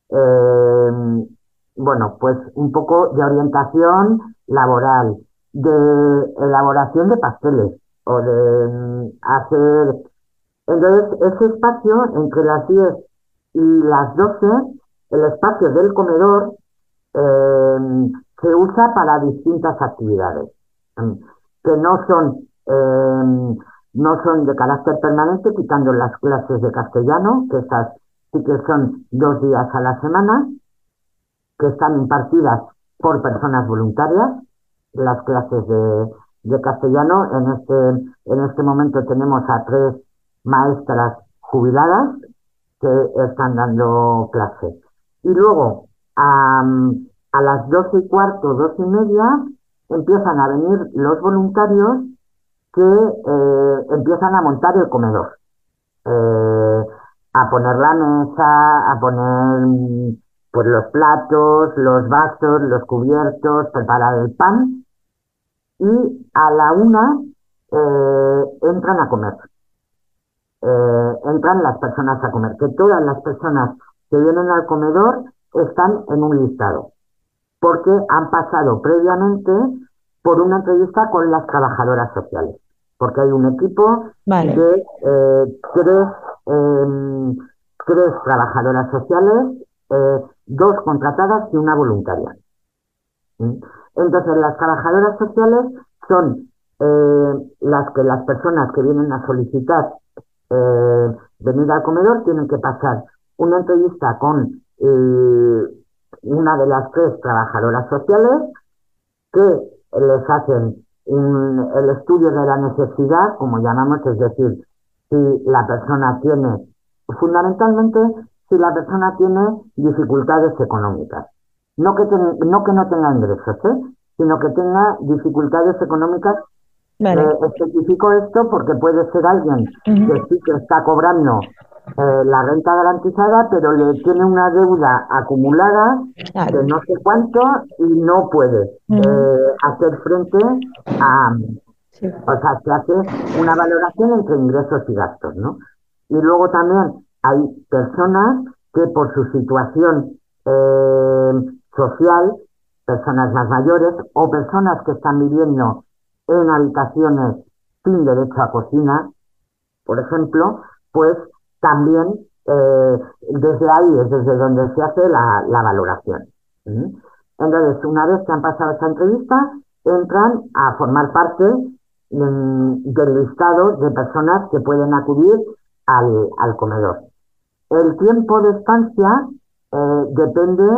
Bueno, pues un poco de orientación laboral, de elaboración de pasteles o de hacer. Entonces, ese espacio entre las 10 y las 12, el espacio del comedor, se usa para distintas actividades, que no son de carácter permanente, quitando las clases de castellano, que esas sí que son 2 días a la semana, que están impartidas por personas voluntarias. Las clases de castellano, en este momento tenemos a 3 maestras jubiladas que están dando clases. Y luego, a las 12:15, 12:30, empiezan a venir los voluntarios que empiezan a montar el comedor, a poner la mesa, a poner pues los platos, los vasos, los cubiertos, preparar el pan, y a la 1 entran a comer. Entran las personas a comer, que todas las personas que vienen al comedor están en un listado, porque han pasado previamente por una entrevista con las trabajadoras sociales, porque hay un equipo de 3 trabajadoras sociales, 2 contratadas y una voluntaria. Entonces, las trabajadoras sociales son las personas que vienen a solicitar venir al comedor, tienen que pasar una entrevista con una de las 3 trabajadoras sociales, que les hacen el estudio de la necesidad, como llamamos, es decir, si la persona tiene, fundamentalmente, si la persona tiene dificultades económicas. No que no tenga ingresos, sino que tenga dificultades económicas. Especifico esto porque puede ser alguien que sí que está cobrando la renta garantizada, pero le tiene una deuda acumulada de no sé cuánto y no puede hacer frente a. O sea, se hace una valoración entre ingresos y gastos, ¿no? Y luego también hay personas que por su situación social, personas más mayores o personas que están viviendo en habitaciones sin derecho a cocina, por ejemplo, pues también desde ahí es desde donde se hace la valoración. ¿Mm? Entonces, una vez que han pasado esta entrevista, entran a formar parte del listado de personas que pueden acudir al comedor. El tiempo de estancia depende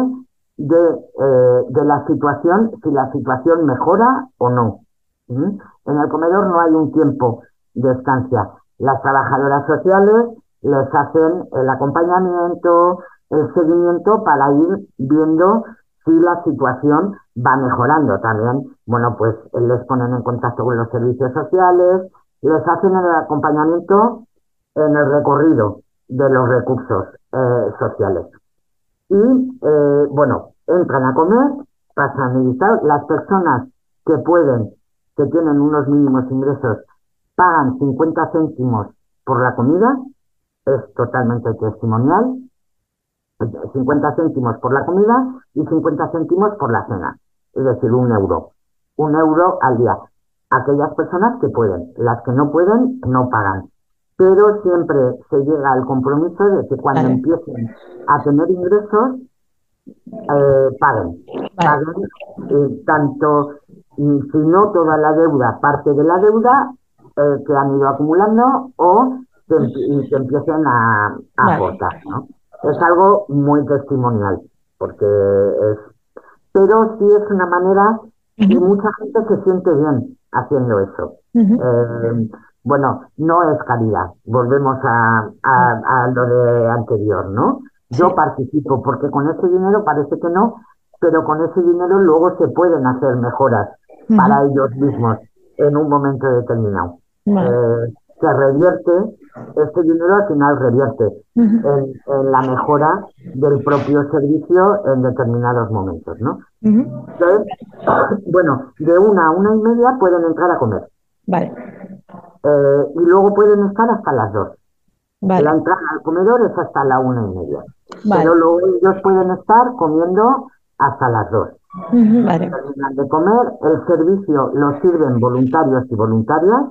de la situación, si la situación mejora o no. ¿Mm? En el comedor no hay un tiempo de estancia. Las trabajadoras sociales les hacen el acompañamiento, el seguimiento para ir viendo si la situación va mejorando también. Bueno, pues les ponen en contacto con los servicios sociales, les hacen el acompañamiento en el recorrido de los recursos sociales. Y, bueno, entran a comer, pasan el listado. Las personas que pueden, que tienen unos mínimos ingresos, pagan 50 céntimos por la comida, es totalmente testimonial, 50 céntimos por la comida y 50 céntimos por la cena, es decir, 1 euro. 1 euro al día. Aquellas personas que pueden, las que no pueden, no pagan. Pero siempre se llega al compromiso de que cuando empiecen a tener ingresos, paguen. Paguen tanto, si no toda la deuda, parte de la deuda que han ido acumulando o que empiecen a aportar, ¿no? Es algo muy testimonial, porque pero sí es una manera y mucha gente se siente bien haciendo eso. Bueno, no es caridad, volvemos a lo de anterior, ¿no? Yo participo porque con ese dinero parece que no, pero con ese dinero luego se pueden hacer mejoras para ellos mismos en un momento determinado. Se revierte, este dinero al final revierte en la mejora del propio servicio en determinados momentos, ¿no? Entonces, bueno, de 1 a 1:30 pueden entrar a comer. Vale. Y luego pueden estar hasta las 2. Vale. La entrada al comedor es hasta la 1:30. Vale. Pero luego ellos pueden estar comiendo hasta las 2. Vale. Terminan de comer, el servicio lo sirven voluntarios y voluntarias.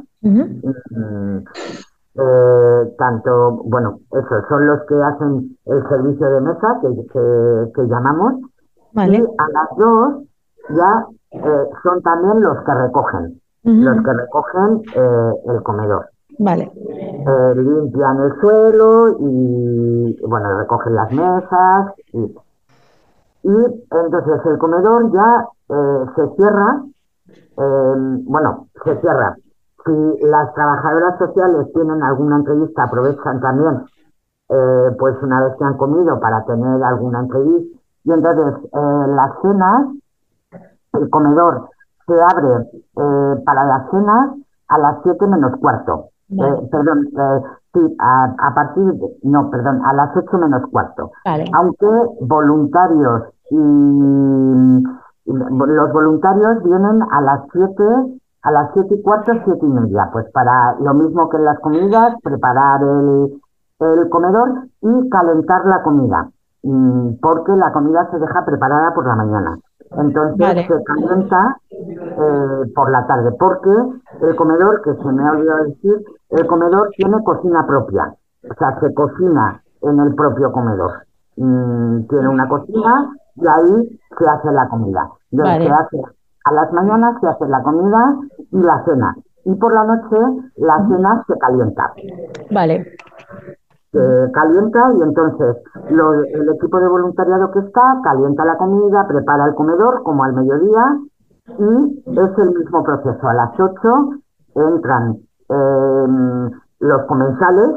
Tanto, bueno, eso, son los que hacen el servicio de mesa que llamamos. Vale. Y a las 2 ya son también los que recogen. Los que recogen el comedor. Vale. Limpian el suelo y, bueno, recogen las mesas. Y entonces el comedor ya se cierra. Bueno, se cierra. Si las trabajadoras sociales tienen alguna entrevista, aprovechan también, pues una vez que han comido para tener alguna entrevista. Y entonces las cenas, el comedor se abre para las cenas a las 7 menos cuarto. Perdón, sí, a partir de, no, perdón, a las 8 menos cuarto. Vale. Aunque voluntarios y los voluntarios vienen a las 7:15, 7:30, pues para lo mismo que en las comidas, preparar el comedor y calentar la comida, porque la comida se deja preparada por la mañana. Entonces se calienta por la tarde, porque el comedor, que se me ha olvidado decir, el comedor tiene cocina propia, o sea, se cocina en el propio comedor. Tiene una cocina y ahí se hace la comida. Entonces, se hace a las mañanas, se hace la comida y la cena. Y por la noche la cena se calienta. Vale. Se calienta y entonces el equipo de voluntariado que está calienta la comida, prepara el comedor como al mediodía y es el mismo proceso. A las 8 entran los comensales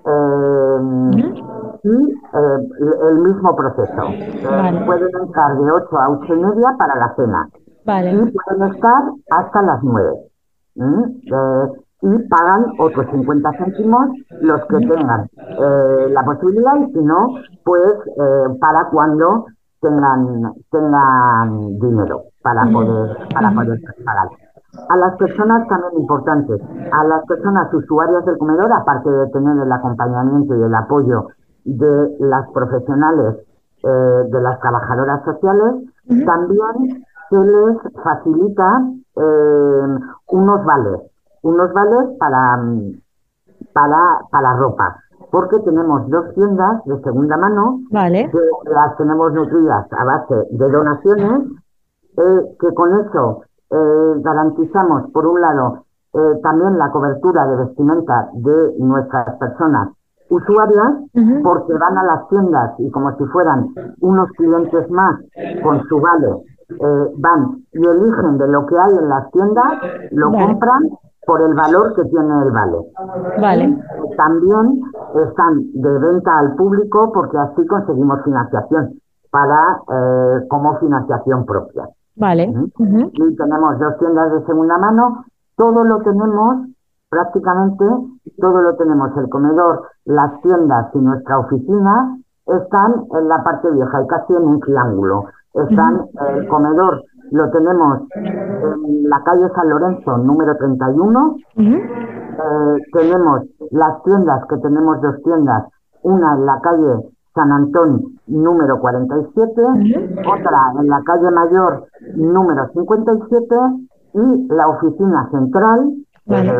y el mismo proceso. Pueden entrar de 8 a 8:30 para la cena. Y pueden estar hasta las 9. Y pagan otros 50 céntimos los que tengan la posibilidad, y si no, pues para cuando tengan dinero para poder pagar. A las personas también importantes, a las personas usuarias del comedor, aparte de tener el acompañamiento y el apoyo de las profesionales, de las trabajadoras sociales, también se les facilita unos vales para ropa, porque tenemos 2 tiendas de segunda mano Vale. que las tenemos nutridas a base de donaciones, que con eso garantizamos, por un lado, también la cobertura de vestimenta de nuestras personas usuarias, porque van a las tiendas y como si fueran unos clientes más con su vale, van y eligen de lo que hay en las tiendas, lo Vale. compran por el valor que tiene el vale. Vale. También están de venta al público porque así conseguimos financiación para como financiación propia. Vale. Y tenemos 2 tiendas de segunda mano, todo lo tenemos, prácticamente todo lo tenemos, el comedor, las tiendas y nuestra oficina están en la parte vieja y casi en un triángulo. Están, el comedor lo tenemos en la calle San Lorenzo, número 31. Tenemos las tiendas, que tenemos 2 tiendas, una en la calle San Antón, número 47, otra en la calle Mayor, número 57, y la oficina central, desde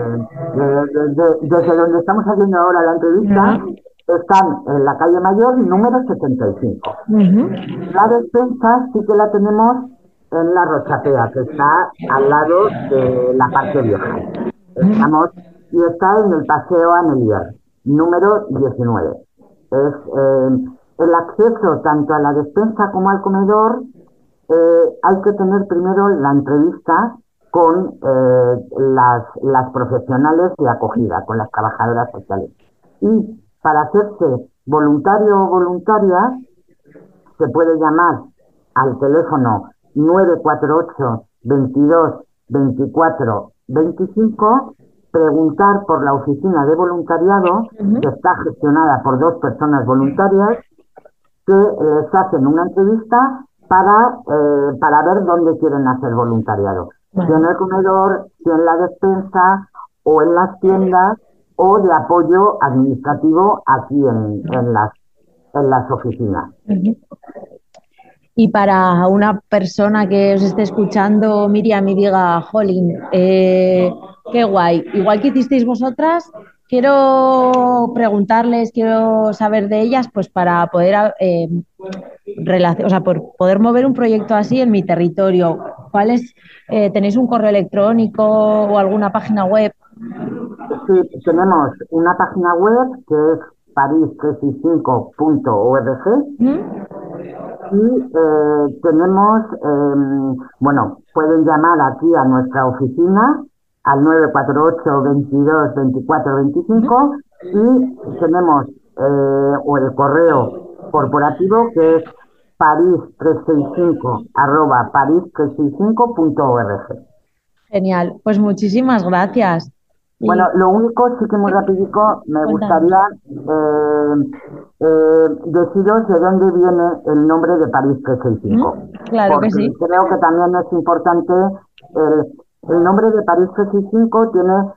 donde estamos haciendo ahora la entrevista, están en la calle Mayor, número 75. La despensa sí que la tenemos en la Rochapea, que está al lado de la parte vieja. Estamos, y está en el Paseo Anelier, número 19. Es el acceso tanto a la despensa como al comedor. Hay que tener primero la entrevista con las profesionales de acogida, con las trabajadoras sociales. Y para hacerse voluntario o voluntaria, se puede llamar al teléfono 948 22 24 25, preguntar por la oficina de voluntariado, que está gestionada por 2 personas voluntarias, que les hacen una entrevista para ver dónde quieren hacer voluntariado. Si en el comedor, si en la despensa, o en las tiendas, o de apoyo administrativo aquí en las oficinas. Y para una persona que os esté escuchando, Miriam, y diga, jolín, qué guay, igual que hicisteis vosotras, quiero preguntarles, quiero saber de ellas, pues para poder, por poder mover un proyecto así en mi territorio. ¿Tenéis un correo electrónico o alguna página web? Sí, tenemos una página web que es paris365.org. Y tenemos, pueden llamar aquí a nuestra oficina al 948 22 24 25 y tenemos el correo corporativo que es paris365@paris365.org. Genial, pues muchísimas gracias. Bueno, lo único, sí que muy rapidico, me gustaría deciros de dónde viene el nombre de París 365. Claro porque que sí. creo que también es importante, el nombre de París 365 tiene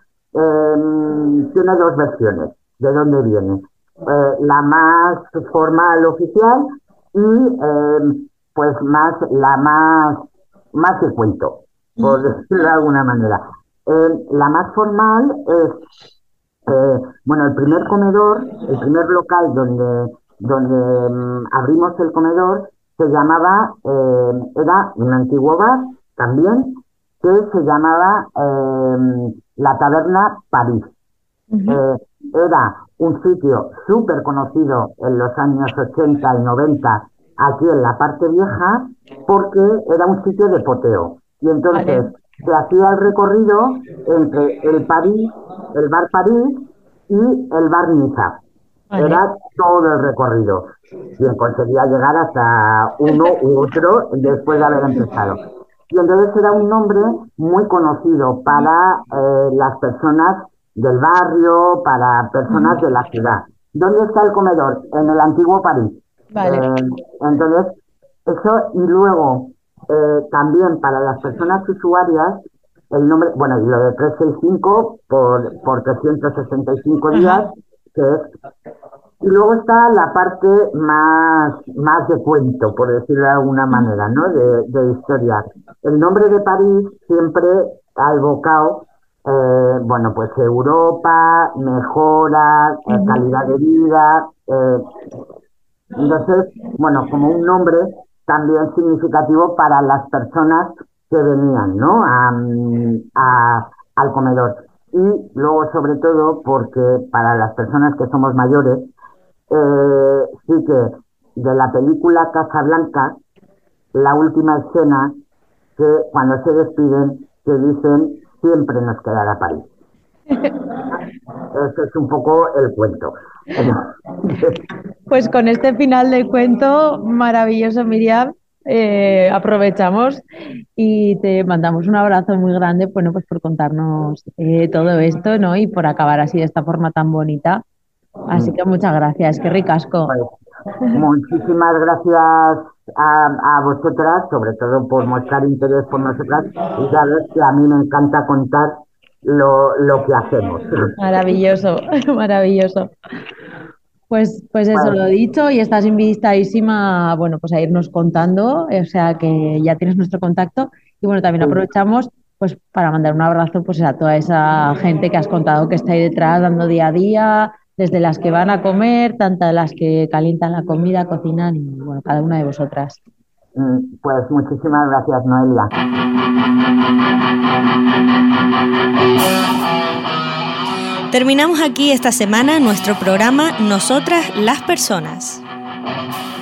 2 versiones de dónde viene. La más formal, oficial, y pues la más de cuento, por decirlo de alguna manera. La más formal es, el primer comedor, el primer local donde abrimos el comedor, se llamaba, era un antiguo bar también, que se llamaba la Taberna París. Era un sitio súper conocido en los años 80 y 90 aquí en la parte vieja, porque era un sitio de poteo. Y entonces se hacía el recorrido entre el bar París y el bar Niza. Era todo el recorrido. Quien conseguía llegar hasta uno u otro después de haber empezado. Y entonces era un nombre muy conocido para las personas del barrio, para personas de la ciudad. ¿Dónde está el comedor? En el antiguo París. Entonces, eso, y luego también para las personas usuarias, el nombre, y lo de 365 por 365 días, que es. Y luego está la parte más de cuento, por decirlo de alguna manera, ¿no? De historia. El nombre de París siempre ha evocado Bueno, pues Europa, mejora, calidad de vida. Entonces, bueno, como un nombre también significativo para las personas que venían, ¿no? Al comedor. Y luego, sobre todo, porque para las personas que somos mayores, sí que de la película Casablanca, la última escena, que cuando se despiden, que dicen, siempre nos quedará París. Ese es un poco el cuento. Pues con este final del cuento maravilloso, Miriam, aprovechamos y te mandamos un abrazo muy grande, bueno, pues por contarnos todo esto, ¿no? Y por acabar así de esta forma tan bonita. Así que muchas gracias, qué ricasco. Pues, muchísimas gracias a vosotras, sobre todo por mostrar interés por nosotras, y sabes que a mí me encanta contar lo que hacemos. Maravilloso, maravilloso. Pues eso, lo dicho, y estás invitadísima, bueno, pues a irnos contando, o sea que ya tienes nuestro contacto, y bueno, también aprovechamos pues para mandar un abrazo pues a toda esa gente que has contado que está ahí detrás dando día a día, desde las que van a comer, tantas las que calientan la comida, cocinan, y bueno, cada una de vosotras. Pues muchísimas gracias, Noelia. Terminamos aquí esta semana nuestro programa Nosotras las Personas.